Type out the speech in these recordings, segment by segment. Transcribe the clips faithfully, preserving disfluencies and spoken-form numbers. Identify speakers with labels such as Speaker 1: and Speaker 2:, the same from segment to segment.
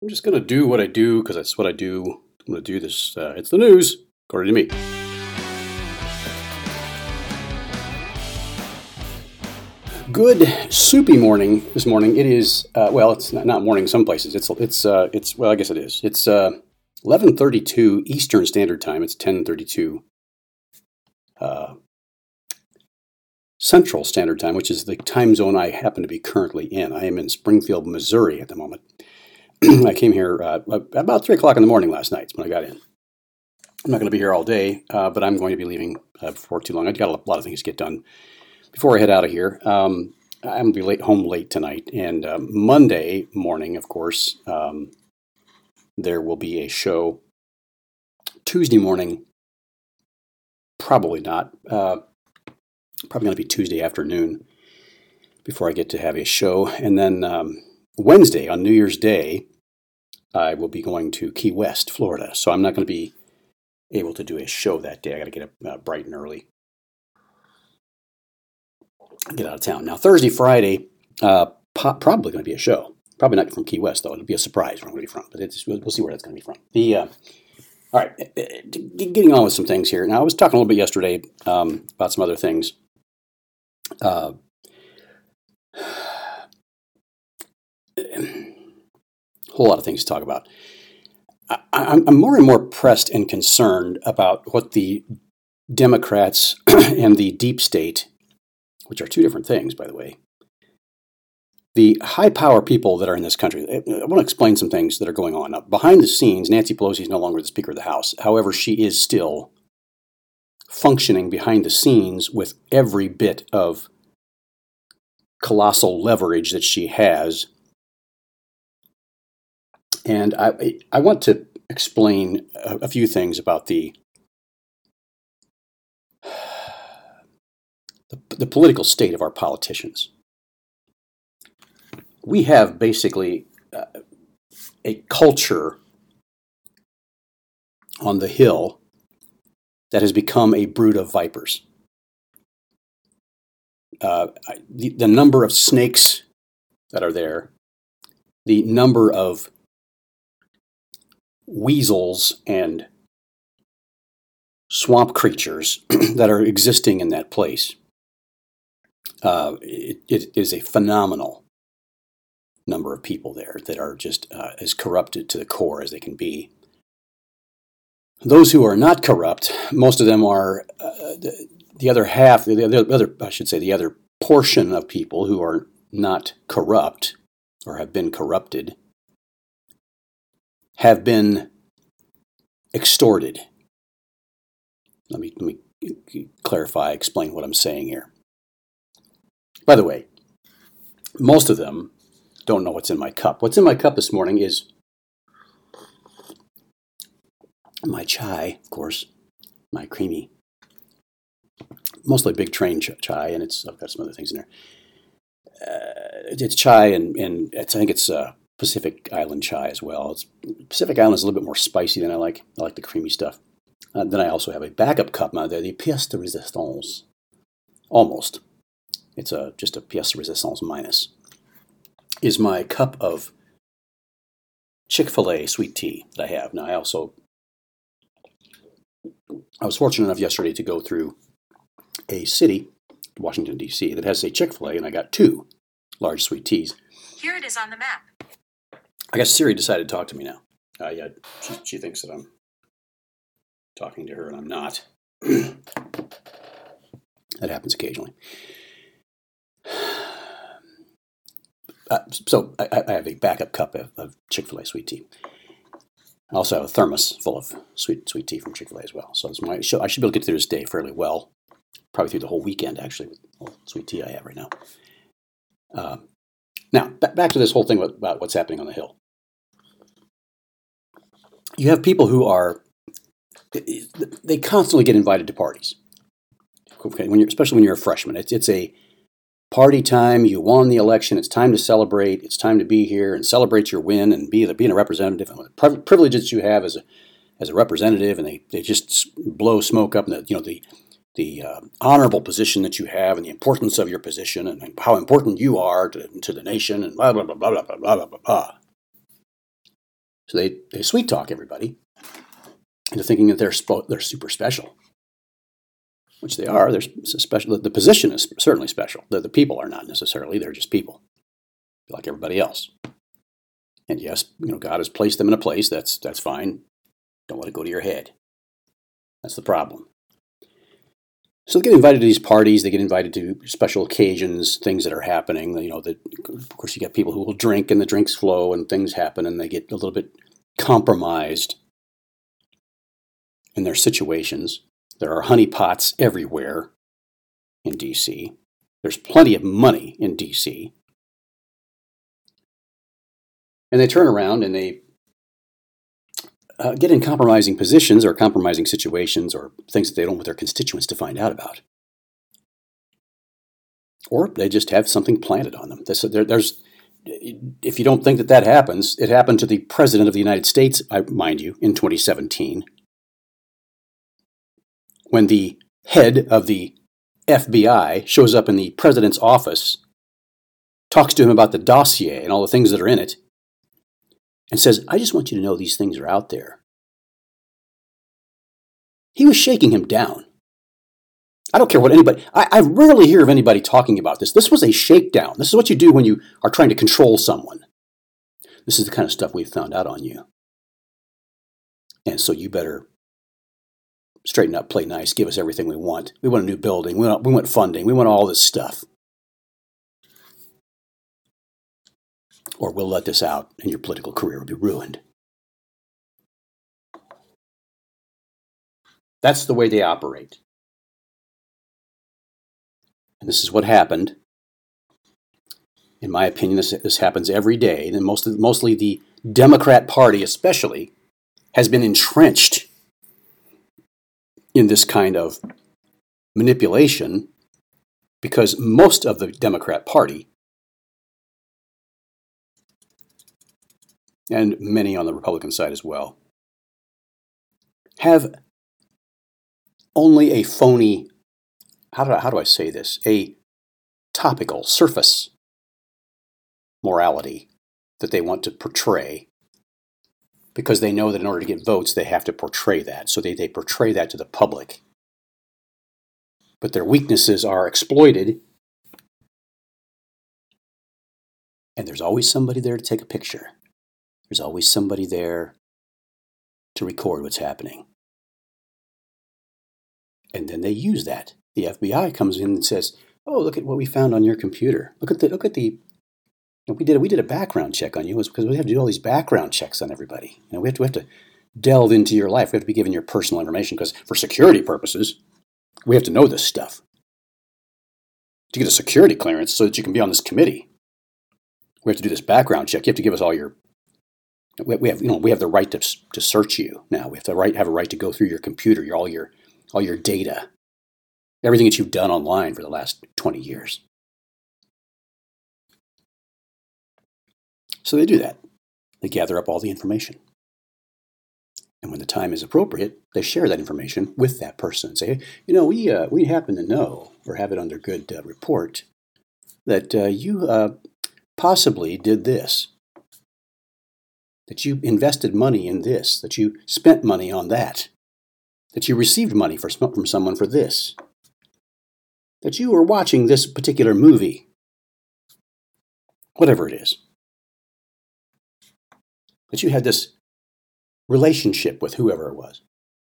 Speaker 1: I'm just going to do what I do because that's what I do. I'm going to do this. Uh, it's the news, according to me. Good soupy morning this morning. It is uh, well, it's not, not morning. Some places it's it's uh, it's well, I guess it is. It's uh, eleven thirty-two Eastern Standard Time. It's ten thirty-two uh, Central Standard Time, which is the time zone I happen to be currently in. I am in Springfield, Missouri at the moment. I came here uh, about three o'clock in the morning last night when I got in. I'm not going to be here all day, uh, but I'm going to be leaving uh, before too long. I've got a lot of things to get done before I head out of here. Um, I'm going to be late, home late tonight. And uh, Monday morning, of course, um, there will be a show. Tuesday morning, probably not. Uh, probably going to be Tuesday afternoon before I get to have a show. And then um, Wednesday, on New Year's Day, I will be going to Key West, Florida. So I'm not going to be able to do a show that day. I got to get up uh, bright and early. Get out of town. Now, Thursday, Friday, uh, po- probably going to be a show. Probably not from Key West, though. It'll be a surprise where I'm going to be from. But it's, we'll, we'll see where that's going to be from. The uh, All right, getting on with some things here. Now, I was talking a little bit yesterday um, about some other things. Uh, whole lot of things to talk about. I, I'm, I'm more and more pressed and concerned about what the Democrats and the deep state, which are two different things, by the way, the high power people that are in this country. I, I want to explain some things that are going on. Now, behind the scenes, Nancy Pelosi is no longer the Speaker of the House. However, she is still functioning behind the scenes with every bit of colossal leverage that she has. And I I want to explain a, a few things about the, the the political state of our politicians. We have basically uh, a culture on the Hill that has become a brood of vipers. Uh, the, the number of snakes that are there, the number of weasels and swamp creatures that are existing in that place. Uh, it, it is a phenomenal number of people there that are just uh, as corrupted to the core as they can be. Those who are not corrupt, most of them are uh, the, the other half, the other, other, I should say, the other portion of people who are not corrupt or have been corrupted, have been extorted. Let me let me clarify, explain what I'm saying here. By the way, most of them don't know what's in my cup. What's in my cup this morning is my chai, of course, my creamy, mostly big train ch- chai, and it's I've got some other things in there. Uh, it's chai, and, and it's, I think it's uh, Pacific Island chai as well. It's, Pacific Island is a little bit more spicy than I like. I like the creamy stuff. Uh, then I also have a backup cup now. They're the pièce de résistance. Almost. It's a, just a pièce de résistance minus. Is my cup of Chick-fil-A sweet tea that I have. Now I also, I was fortunate enough yesterday to go through a city, Washington, D C, that has a Chick-fil-A, and I got two large sweet teas.
Speaker 2: Here it is on the map.
Speaker 1: I guess Siri decided to talk to me now. Uh, yeah, she, she thinks that I'm talking to her, and I'm not. That happens occasionally. Uh, so I, I have a backup cup of, of Chick-fil-A sweet tea. I also have a thermos full of sweet sweet tea from Chick-fil-A as well. So it's my, I should be able to get through this day fairly well. Probably through the whole weekend, actually, with all the sweet tea I have right now. Uh, now, b- back to this whole thing about, about what's happening on the Hill. You have people who are, they constantly get invited to parties. Okay, when you're, especially when you're a freshman. It's, it's a party time. You won the election. It's time to celebrate. It's time to be here and celebrate your win and be the, being a representative and the privileges you have as a as a representative. And they, they just blow smoke up in the, you know, the the uh, honorable position that you have and the importance of your position and how important you are to, to the nation and blah, blah, blah, blah, blah, blah, blah, blah, blah. So they, they sweet talk everybody into thinking that they're spo- they're super special, which they are. They're special. The position is certainly special. The, the people are not necessarily. They're just people, like everybody else. And yes, you know, God has placed them in a place. That's that's fine. Don't let it go to your head. That's the problem. So they get invited to these parties. They get invited to special occasions, things that are happening. You know, that of course you get people who will drink, and the drinks flow, and things happen, and they get a little bit compromised in their situations. There are honeypots everywhere in D C. There's plenty of money in D C. And they turn around and they uh, get in compromising positions or compromising situations or things that they don't want their constituents to find out about. Or they just have something planted on them. This, there, there's, if you don't think that that happens, it happened to the President of the United States, I mind you, in twenty seventeen. When the head of the F B I shows up in the president's office, talks to him about the dossier and all the things that are in it, and says, I just want you to know these things are out there. He was shaking him down. I don't care what anybody, I, I rarely hear of anybody talking about this. This was a shakedown. This is what you do when you are trying to control someone. This is the kind of stuff we've found out on you. And so you better straighten up, play nice, give us everything we want. We want a new building. We want, we want funding. We want all this stuff. Or we'll let this out and your political career will be ruined. That's the way they operate. And this is what happened. In my opinion, this, this happens every day. And mostly, mostly the Democrat Party especially has been entrenched in this kind of manipulation because most of the Democrat Party and many on the Republican side as well have only a phony, how do I, how do I say this, a topical, surface morality that they want to portray because they know that in order to get votes, they have to portray that. So they, they portray that to the public. But their weaknesses are exploited, and there's always somebody there to take a picture. There's always somebody there to record what's happening. And then they use that. The F B I comes in and says, oh, look at what we found on your computer. Look at the, look at the, You know, we did a, we did a background check on you was because we have to do all these background checks on everybody. You know, we have to we have to delve into your life. We have to be given your personal information because for security purposes, we have to know this stuff. To get a security clearance so that you can be on this committee, we have to do this background check. You have to give us all your. We have you know we have the right to to search you now. We have the right have a right to go through your computer, your all your all your data, everything that you've done online for the last twenty years. So they do that. They gather up all the information. And when the time is appropriate, they share that information with that person and say, you know, we uh, we happen to know or have it under good uh, report that uh, you uh, possibly did this, that you invested money in this, that you spent money on that, that you received money for, from someone for this, that you were watching this particular movie, whatever it is. That you had this relationship with whoever it was.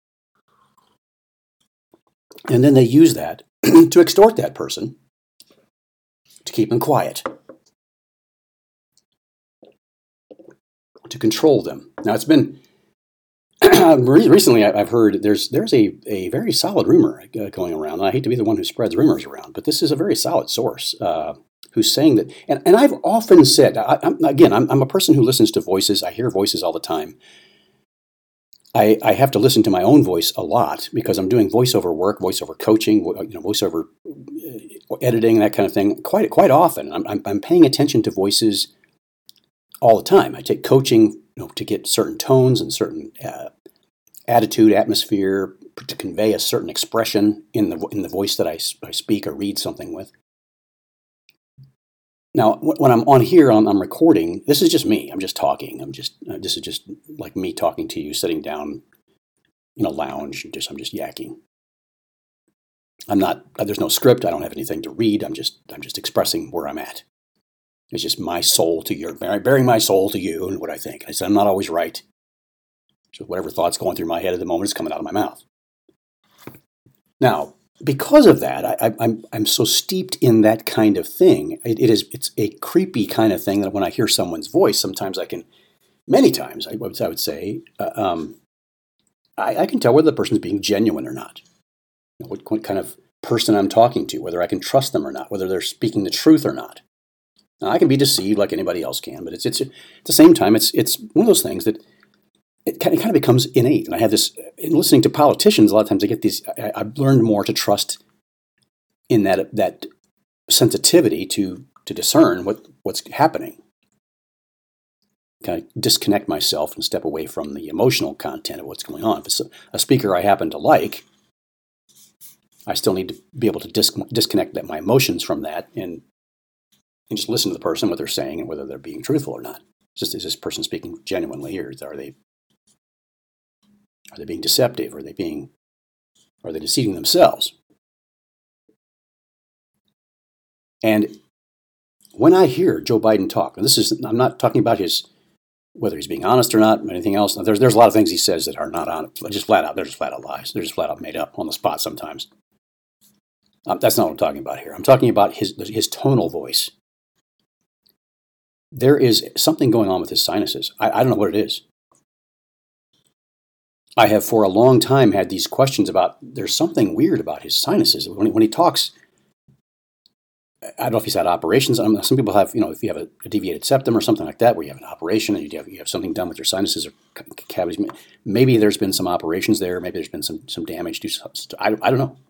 Speaker 1: And then they use that to extort that person, to keep them quiet, to control them. Now, it's been, recently I've heard there's there's a, a very solid rumor going around. And I hate to be the one who spreads rumors around, but this is a very solid source. Uh, who's saying that, and, and I've often said, I, I'm, again, I'm, I'm a person who listens to voices. I hear voices all the time. I, I have to listen to my own voice a lot because I'm doing voiceover work, voiceover coaching, you know, voiceover editing, that kind of thing, quite quite often. I'm, I'm, I'm paying attention to voices all the time. I take coaching, you know, to get certain tones and certain uh, attitude, atmosphere, to convey a certain expression in the in the voice that I, I speak or read something with. Now, when I'm on here, I'm, I'm recording. This is just me. I'm just talking. I'm just uh, this is just like me talking to you, sitting down in a lounge. Just I'm just yakking. I'm not. There's no script. I don't have anything to read. I'm just I'm just expressing where I'm at. It's just my soul to your, bearing my soul to you and what I think. I said I'm not always right. So whatever thought's going through my head at the moment is coming out of my mouth. Now, because of that, I, I, I'm I'm so steeped in that kind of thing. It, it is it's a creepy kind of thing that when I hear someone's voice, sometimes I can, many times I, I would say, uh, um, I, I can tell whether the person's being genuine or not. You know, what, what kind of person I'm talking to, whether I can trust them or not, whether they're speaking the truth or not. Now, I can be deceived like anybody else can, but it's it's at the same time it's it's one of those things that it kind of, it kind of becomes innate. And I have this, in listening to politicians, a lot of times I get these, I, I've learned more to trust in that that sensitivity to to discern what, what's happening. Kind of disconnect myself and step away from the emotional content of what's going on. If it's a, a speaker I happen to like, I still need to be able to dis- disconnect that, my emotions from that and, and just listen to the person, what they're saying, and whether they're being truthful or not. It's just, is this person speaking genuinely, or are they Are they being deceptive? Are they being, are they deceiving themselves? And when I hear Joe Biden talk, and this is, I'm not talking about his, whether he's being honest or not, or anything else. There's there's a lot of things he says that are not honest, just flat out. They're just flat out lies. They're just flat out made up on the spot sometimes. Um, that's not what I'm talking about here. I'm talking about his his tonal voice. There is something going on with his sinuses. I, I don't know what it is. I have for a long time had these questions about, there's something weird about his sinuses. When he, when he talks, I don't know if he's had operations. I mean, some people have, you know, if you have a, a deviated septum or something like that, where you have an operation and you have, you have something done with your sinuses or cavities. Maybe there's been some operations there. Maybe there's been some, some damage to, I, I don't know.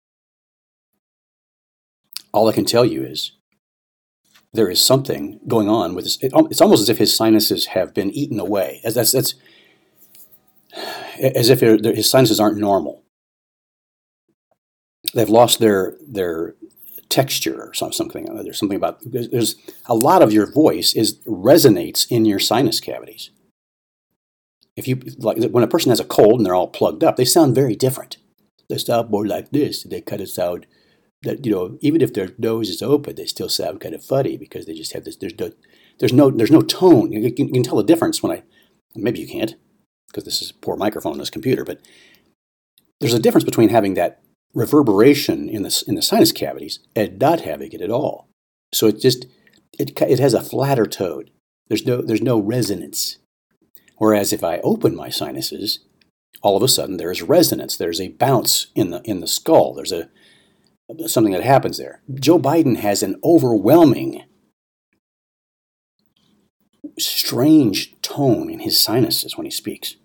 Speaker 1: All I can tell you is there is something going on with his, it, it's almost as if his sinuses have been eaten away. As that's, that's, as if his sinuses aren't normal. They've lost their their texture or something. There's something about, there's a lot of your voice is resonates in your sinus cavities. If you, like, when a person has a cold and they're all plugged up, they sound very different. They sound more like this. They kind of sound that, you know, even if their nose is open, they still sound kind of funny because they just have this. There's no, there's no, there's no tone. You can, you can tell the difference when I. Maybe you can't, because this is a poor microphone on this computer. But there's a difference between having that reverberation in the in the sinus cavities and not having it at all. So it just it it has a flatter tone. There's no there's no resonance. Whereas if I open my sinuses, all of a sudden there is resonance. There's a bounce in the in the skull. There's a something that happens there. Joe Biden has an overwhelming, strange tone in his sinuses when he speaks.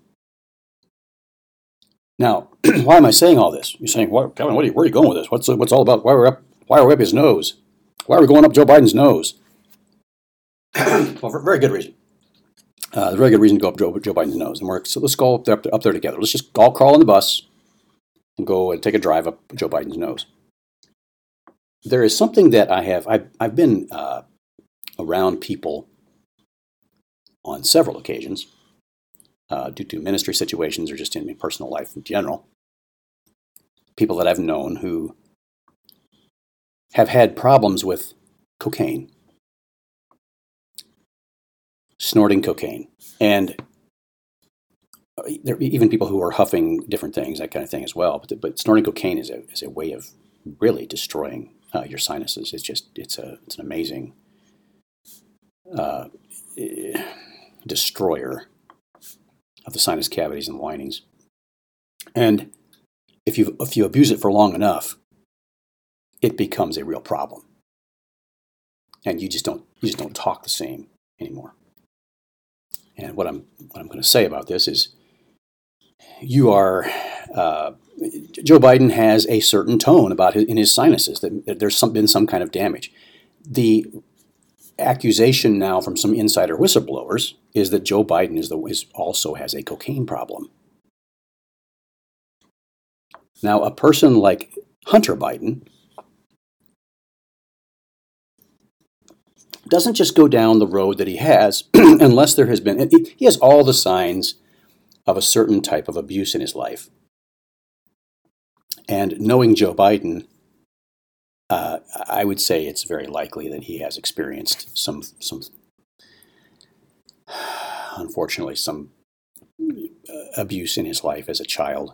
Speaker 1: Now, why am I saying all this? You're saying, what, Kevin, what are you, where are you going with this? What's what's all about? Why are we up? Why are we up his nose? Why are we going up Joe Biden's nose? Well, for a very good reason. Uh, a very good reason to go up Joe, Joe Biden's nose. And we're, so let's go up there, up there together. Let's just all crawl on the bus and go and take a drive up Joe Biden's nose. There is something that I have, I've, I've been uh, around people on several occasions uh, due to ministry situations or just in my personal life in general. People that I've known who have had problems with cocaine, snorting cocaine, and there are even people who are huffing different things, that kind of thing as well. But, but snorting cocaine is a is a way of really destroying uh, your sinuses. It's just it's a it's an amazing uh, destroyer of the sinus cavities and linings. And if you if you abuse it for long enough, it becomes a real problem, and you just don't you just don't talk the same anymore. And what I'm what I'm going to say about this is, you are uh, Joe Biden has a certain tone about his, in his sinuses that, that there's some, been some kind of damage. The accusation now from some insider whistleblowers is that Joe Biden is the is also has a cocaine problem. Now, a person like Hunter Biden doesn't just go down the road that he has unless there has been, he has all the signs of a certain type of abuse in his life. And knowing Joe Biden, uh, I would say it's very likely that he has experienced some, some, unfortunately, some abuse in his life as a child.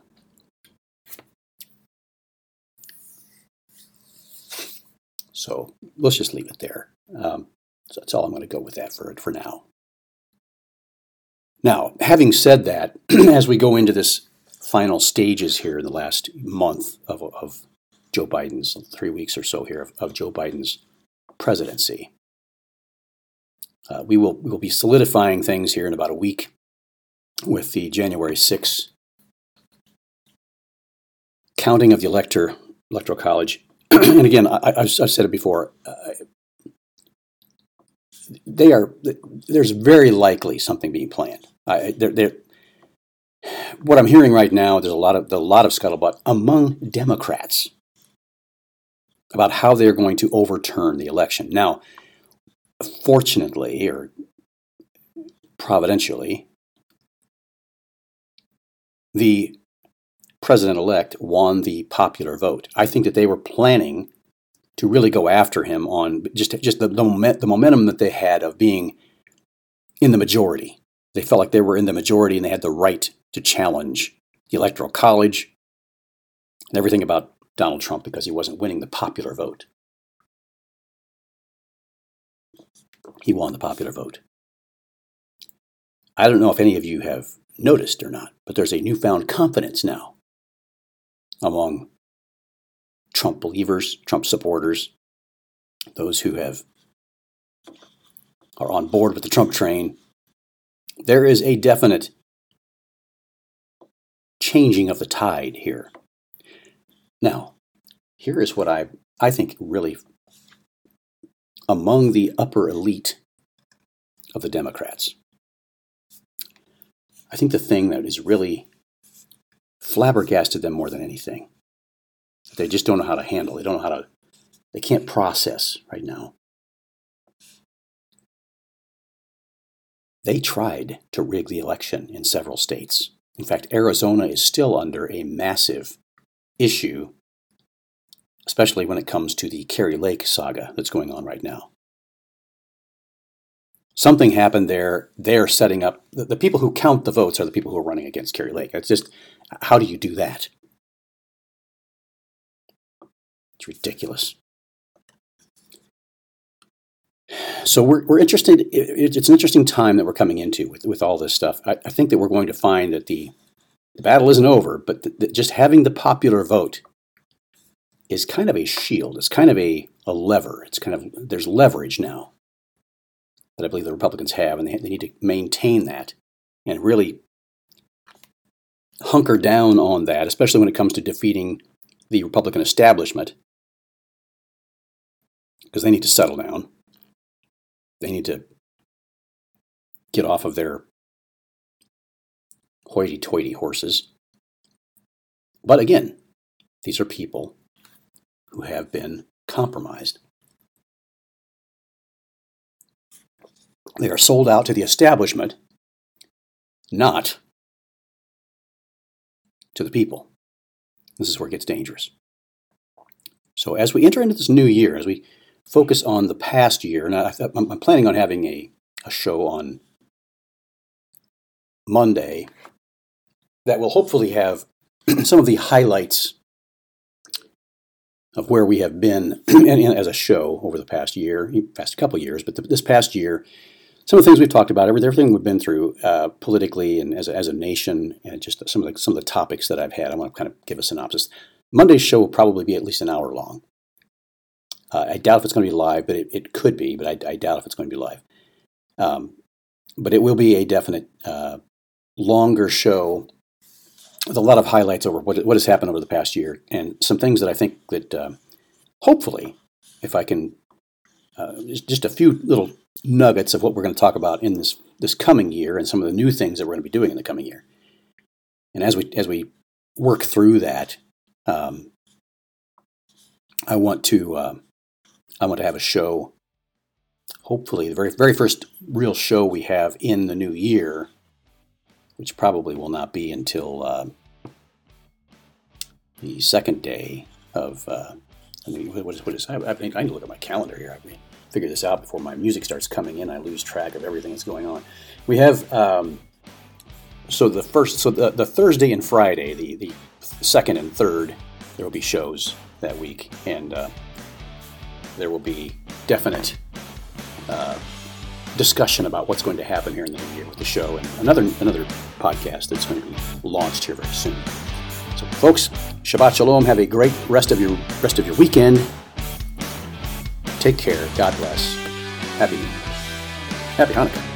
Speaker 1: So let's just leave it there. Um, so that's all I'm going to go with that for for now. Now, having said that, as we go into this final stages here in the last month of, of Joe Biden's, three weeks or so here of, of Joe Biden's presidency, uh, we will we will be solidifying things here in about a week with the January sixth counting of the elector electoral college. And again, I, I've, I've said it before. Uh, they are. There's very likely something being planned. I, they're, they're, what I'm hearing right now, there's a lot of a lot of scuttlebutt among Democrats about how they're going to overturn the election. Now, fortunately or providentially, the president-elect won the popular vote. I think that they were planning to really go after him on just just the, the, moment, the momentum that they had of being in the majority. They felt like they were in the majority and they had the right to challenge the Electoral College and everything about Donald Trump because he wasn't winning the popular vote. He won the popular vote. I don't know if any of you have noticed or not, but there's a newfound confidence now among Trump believers, Trump supporters, those who have are on board with the Trump train. There is a definite changing of the tide here. Now, here is what I I think really among the upper elite of the Democrats. I think the thing that is really flabbergasted them more than anything, they just don't know how to handle. They don't know how to, they can't process right now. They tried to rig the election in several states. In fact, Arizona is still under a massive issue, especially when it comes to the Kari Lake saga that's going on right now. Something happened there. They're setting up, the, the people who count the votes are the people who are running against Kari Lake. It's just, how do you do that? It's ridiculous. So we're we're interested. It's an interesting time that we're coming into with, with all this stuff. I, I think that we're going to find that the, the battle isn't over, but the, the, just having the popular vote is kind of a shield. It's kind of a, a lever. It's kind of, there's leverage now that I believe the Republicans have, and they, they need to maintain that and really hunker down on that, especially when it comes to defeating the Republican establishment, because they need to settle down. They need to get off of their hoity-toity horses. But again, these are people who have been compromised. They are sold out to the establishment, not to the people. This is where it gets dangerous. So as we enter into this new year, as we focus on the past year, and I, I'm planning on having a, a show on Monday that will hopefully have some of the highlights of where we have been as a show over the past year, past couple years, but the, this past year, some of the things we've talked about, everything we've been through uh, politically and as a, as a nation, and just some of the some of the topics that I've had. I want to kind of give a synopsis. Monday's show will probably be at least an hour long. Uh, I doubt if it's going to be live, but it, it could be, but I, I doubt if it's going to be live. Um, but it will be a definite uh, longer show with a lot of highlights over what what has happened over the past year and some things that I think that uh, hopefully, if I can, uh, just, just a few little nuggets of what we're going to talk about in this this coming year and some of the new things that we're going to be doing in the coming year. And as we as we work through that, um, I want to uh, I want to have a show hopefully the very very first real show we have in the new year, which probably will not be until uh, the second day of. Uh, I mean, what is what is? I, I think I need to look at my calendar here. I mean, figure this out before my music starts coming in. I lose track of everything that's going on. We have um, so the first, so the, the Thursday and Friday, the the second and third, there will be shows that week, and uh, there will be definite uh, discussion about what's going to happen here in the new year with the show, and another another podcast that's going to be launched here very soon. So, folks, Shabbat Shalom. Have a great rest of your rest of your weekend. Take care. God bless. Happy Happy Hanukkah.